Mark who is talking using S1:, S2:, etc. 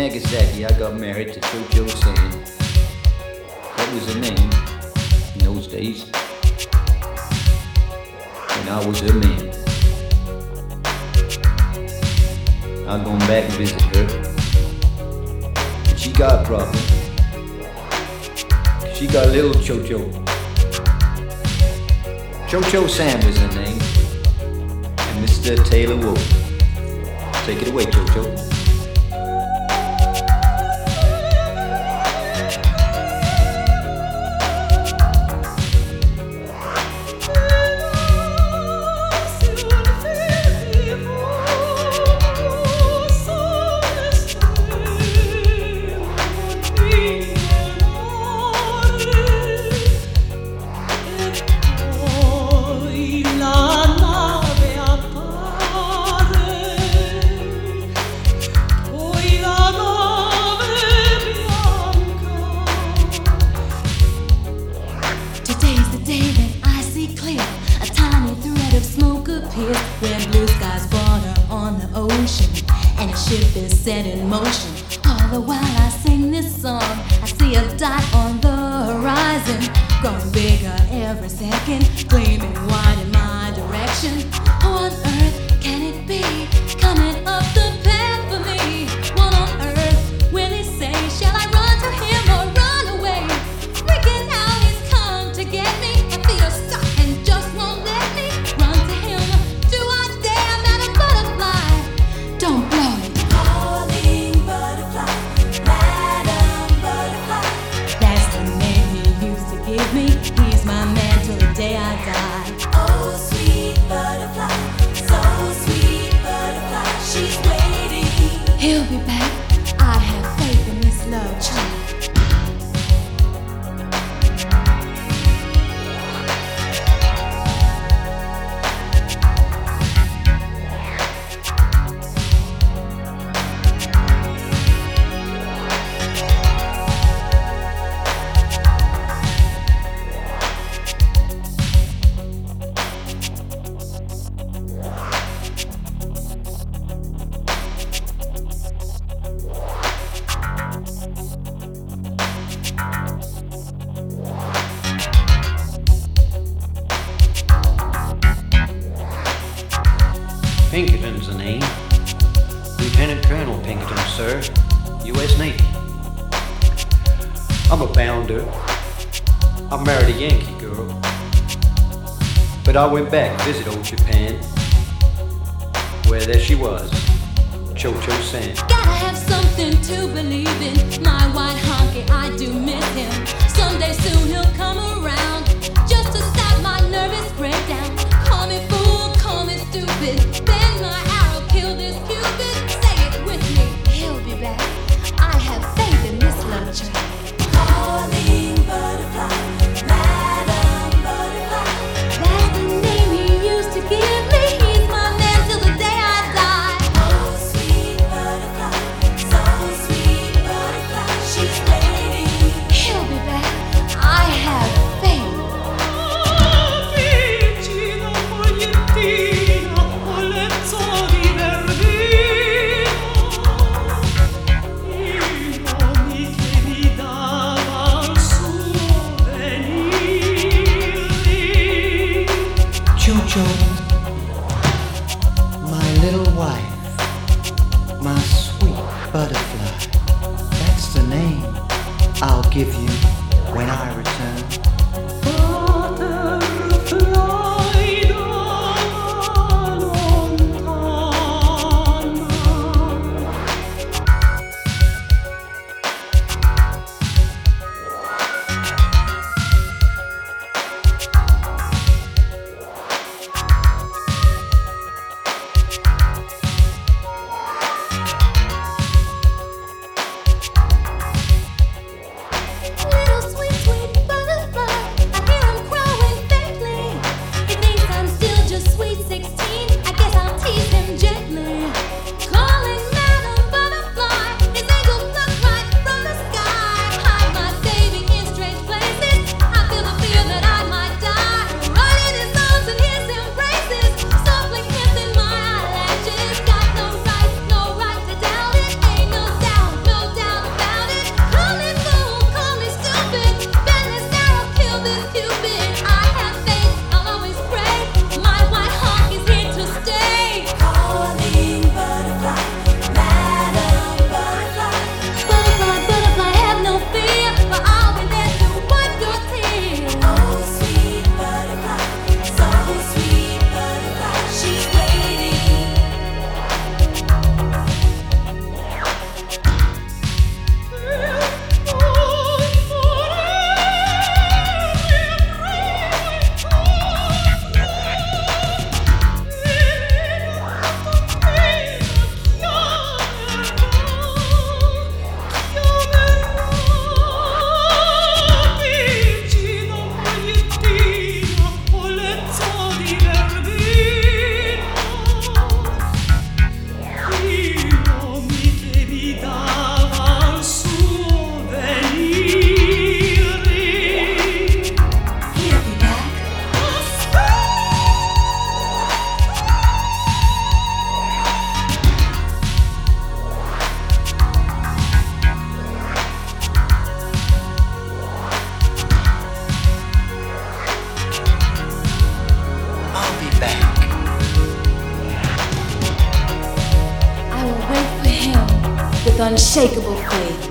S1: Nagasaki, I got married to Cho-Cho San. That was her name in those days. And I was her man. I'm going back and visit her. But she got a problem. She got a little Cho-Cho. Cho-Cho Sam was her name. And Mr. Taylor Wolf. Take it away, Cho-Cho.
S2: Where blue skies water on the ocean and a ship is set in motion. All the while I sing this song, I see a dot on the horizon, growing bigger every second, gleaming wide in my direction. Who on earth can it be coming up the path for me? What on earth will he say? Shall I run to him or run away? Freaking out, he's come to get me. I feel stuck and just won't let me run to him. Don't blow it. Calling butterfly, Madam Butterfly. That's the name he used to give me. He's my man till the day I die. Oh, sweet butterfly, so sweet butterfly. She's waiting. He'll be back. I have faith in this love child.
S1: Pinkerton's the name. Lieutenant Colonel Pinkerton, sir, U.S. Navy. I'm a bounder. I married a Yankee girl. But I went back to visit old Japan, where there she was, Cho-Cho San.
S2: Gotta have something to believe in. My white honky, I do miss him. Someday soon he'll come around, just to stop my nervous breakdown. Call me fool, call me stupid. Bend my arrow, kill this Cupid. Say it with me, he'll be back. I have faith in this love train. Calling butterfly, Madam Butterfly. That's the name he used to give me. He's my man till the day I die. Oh, sweet butterfly, so sweet butterfly. She's waiting. He'll be back. I have faith.
S3: Cho-Cho, my little wife, my sweet butterfly. That's the name I'll give you when I return.
S2: Little sweet, sweet unshakable faith.